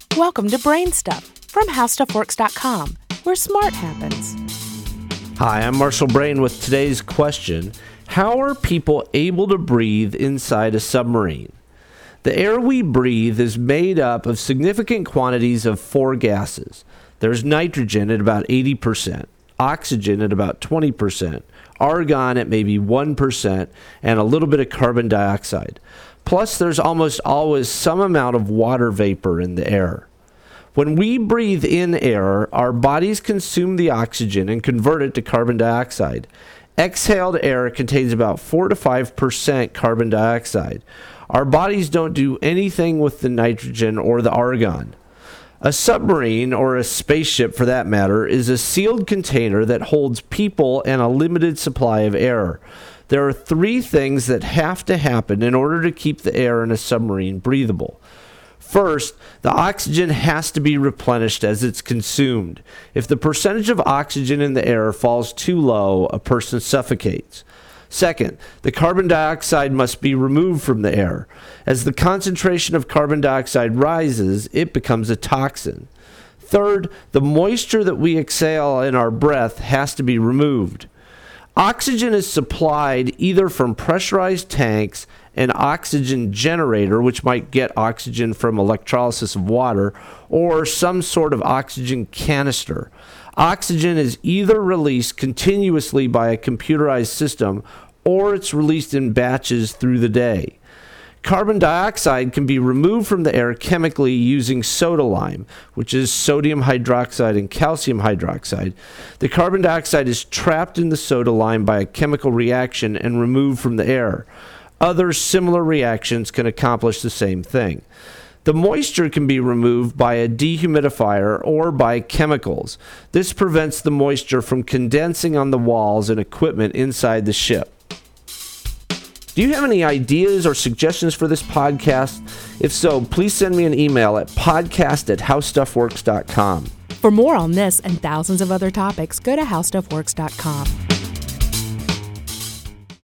Welcome to Brain Stuff from HowStuffWorks.com, where smart happens. Hi, I'm Marshall Brain with today's question. How are people able to breathe inside a submarine? The air we breathe is made up of significant quantities of four gases. There's nitrogen at about 80%, oxygen at about 20%, argon at maybe 1%, and a little bit of carbon dioxide. Plus, there's almost always some amount of water vapor in the air. When we breathe in air, our bodies consume the oxygen and convert it to carbon dioxide. Exhaled air contains about 4 to 5% carbon dioxide. Our bodies don't do anything with the nitrogen or the argon. A submarine, or a spaceship for that matter, is a sealed container that holds people and a limited supply of air. There are three things that have to happen in order to keep the air in a submarine breathable. First, the oxygen has to be replenished as it's consumed. If the percentage of oxygen in the air falls too low, a person suffocates. Second, the carbon dioxide must be removed from the air. As the concentration of carbon dioxide rises, it becomes a toxin. Third, the moisture that we exhale in our breath has to be removed. Oxygen is supplied either from pressurized tanks, an oxygen generator, which might get oxygen from electrolysis of water, or some sort of oxygen canister. Oxygen is either released continuously by a computerized system, or it's released in batches through the day. Carbon dioxide can be removed from the air chemically using soda lime, which is sodium hydroxide and calcium hydroxide. The carbon dioxide is trapped in the soda lime by a chemical reaction and removed from the air. Other similar reactions can accomplish the same thing. The moisture can be removed by a dehumidifier or by chemicals. This prevents the moisture from condensing on the walls and equipment inside the ship. Do you have any ideas or suggestions for this podcast? If so, please send me an email at podcast@howstuffworks.com. For more on this and thousands of other topics, go to HowStuffWorks.com.